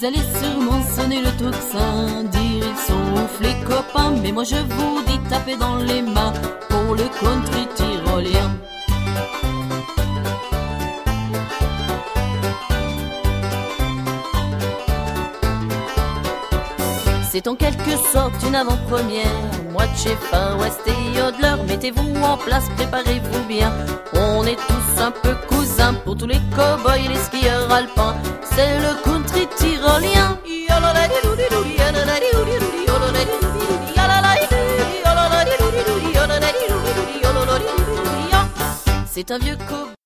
allez sûrement sonner le tocsin, dire ils sont ouf les copains, mais moi je vous dis tapez dans les mains pour le country tyrolien. C'est en quelque sorte une avant-première, moitié Far West et yodeler. Mettez-vous en place, préparez-vous bien. On est tous un peu cousins pour tous les cow-boys et les skieurs alpins. C'est le country tyrolien. C'est un vieux cow-boy.